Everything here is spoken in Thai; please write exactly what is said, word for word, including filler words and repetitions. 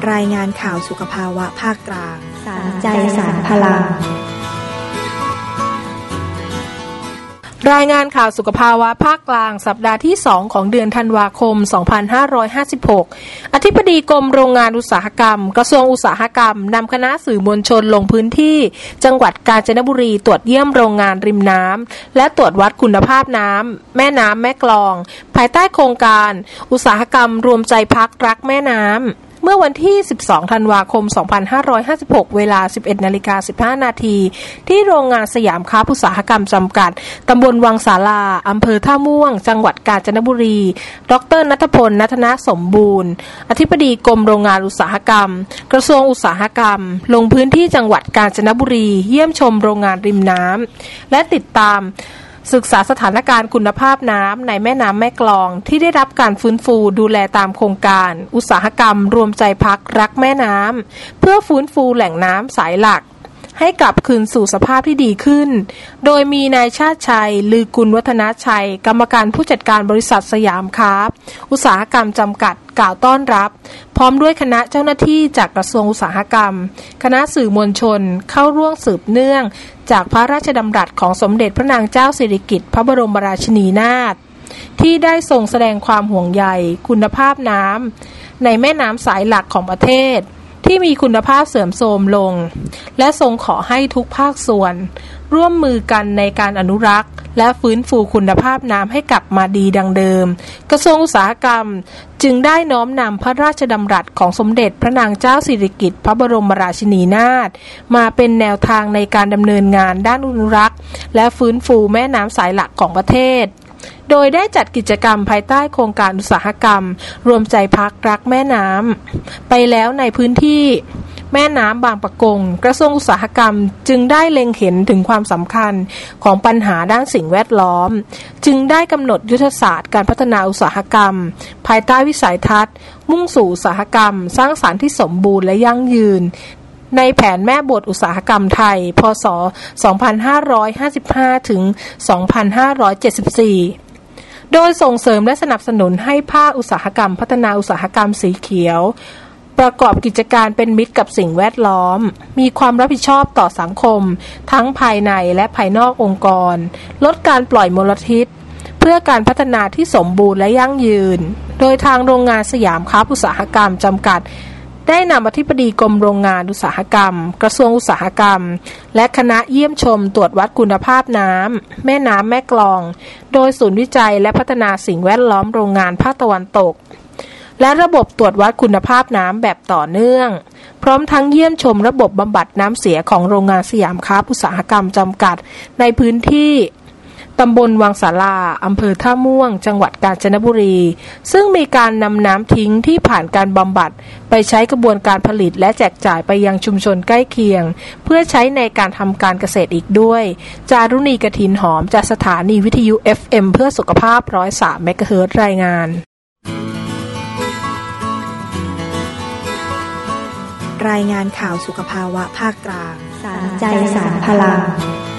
รายงานข่าวสุขภาวะภาคกลางสารใจสารพลังรายงานข่าวสุขภาวะภาคกลางสัปดาห์ที่สองของเดือนธันวาคมสองพันห้าร้อยห้าสิบหกอธิบดีกรมโรงงานอุตสาหกรรมกระทรวงอุตสาหกรรมนำคณะสื่อมวลชนลงพื้นที่จังหวัดกาญจนบุรีตรวจเยี่ยมโรงงานริมน้ำและตรวจวัดคุณภาพน้ำแม่น้ำแม่กลองภายใต้โครงการอุตสาหกรรมรวมใจพักรักแม่น้ำเมื่อวันที่สิบสองธันวาคมสองพันห้าร้อยห้าสิบหกเวลา สิบเอ็ดนาฬิกาสิบห้านาทีที่โรงงานสยามค้าอุตสาหกรรมจำกัดตำบลวังสาราอำเภอท่าม่วงจังหวัดกาญจนบุรีดร.ณัฐพล ณัฐนะสมบูรณ์อธิบดีกรมโรงงานอุตสาหกรรมกระทรวงอุตสาหกรรมลงพื้นที่จังหวัดกาญจนบุรีเยี่ยมชมโรงงานริมน้ำและติดตามศึกษาสถานการณ์คุณภาพน้ำในแม่น้ำแม่กลองที่ได้รับการฟื้นฟูดูแลตามโครงการอุตสาหกรรมรวมใจพักรักแม่น้ำเพื่อฟื้นฟูแหล่งน้ำสายหลักให้กลับคืนสู่สภาพที่ดีขึ้นโดยมีนายชาติชัยลือกุลวัฒนชัยกรรมการผู้จัดการบริษัทสยามค้าอุตสาหกรรมจำกัดกล่าวต้อนรับพร้อมด้วยคณะเจ้าหน้าที่จากกระทรวงอุตสาหกรรมคณะสื่อมวลชนเข้าร่วมสืบเนื่องจากพระราชดำรัสของสมเด็จพระนางเจ้าสิริกิติ์พระบรมราชินีนาถที่ได้ทรงแสดงความห่วงใยคุณภาพน้ำในแม่น้ำสายหลักของประเทศที่มีคุณภาพเสื่อมโทรมลงและทรงขอให้ทุกภาคส่วนร่วมมือกันในการอนุรักษ์และฟื้นฟูคุณภาพน้ำให้กลับมาดีดังเดิมกระทรวงอุตสาหกรรมจึงได้น้อมนำพระราชดำรัสของสมเด็จพระนางเจ้าสิริกิติ์พระบรมราชินีนาถมาเป็นแนวทางในการดำเนินงานด้านอนุรักษ์และฟื้นฟูแม่น้ำสายหลักของประเทศโดยได้จัดกิจกรรมภายใต้โครงการอุตสาหกรรมรวมใจพักรักแม่น้ำไปแล้วในพื้นที่แม่น้ำบางปะกงกระทรวงอุตสาหกรรมจึงได้เล็งเห็นถึงความสำคัญของปัญหาด้านสิ่งแวดล้อมจึงได้กำหนดยุทธศาสตร์การพัฒนาอุตสาหกรรมภายใต้วิสัยทัศน์มุ่งสู่อุตสาหกรรมสร้างสรรค์ที่สมบูรณ์และยั่งยืนในแผนแม่บทอุตสาหกรรมไทยพ.ศ. สองพันห้าร้อยห้าสิบห้า ถึง สองพันห้าร้อยเจ็ดสิบสี่โดยส่งเสริมและสนับสนุนให้ภาคอุตสาหกรรมพัฒนาอุตสาหกรรมสีเขียวประกอบกิจการเป็นมิตรกับสิ่งแวดล้อมมีความรับผิดชอบต่อสังคมทั้งภายในและภายนอกองค์กรลดการปล่อยมลพิษเพื่อการพัฒนาที่สมบูรณ์และยั่งยืนโดยทางโรงงานสยามค้าอุตสาหกรรมจำกัดได้นำอธิบดีกรมโรงงานอุตสาหกรรมกระทรวงอุตสาหกรรมและคณะเยี่ยมชมตรวจวัดคุณภาพน้ำแม่น้ำแม่กลองโดยศูนย์วิจัยและพัฒนาสิ่งแวดล้อมโรงงานภาคตะวันตกและระบบตรวจวัดคุณภาพน้ำแบบต่อเนื่องพร้อมทั้งเยี่ยมชมระบบบำบัดน้ำเสียของโรงงานสยามค้าอุตสาหกรรมจำกัดในพื้นที่ตำบลวังสาราอำเภอท่าม่วงจังหวัดกาญจนบุรีซึ่งมีการนำน้ำทิ้งที่ผ่านการบำบัดไปใช้กระบวนการผลิตและแจกจ่ายไปยังชุมชนใกล้เคียงเพื่อใช้ในการทำการเกษตรอีกด้วยจารุณีกฐินหอมจากสถานีวิทยุ เอฟ เอ็ม เพื่อสุขภาพ หนึ่งร้อยสาม เมกะเฮิรตซ์ รายงานรายงานข่าวสุขภาวะภาคกลางสารใจสารพลัง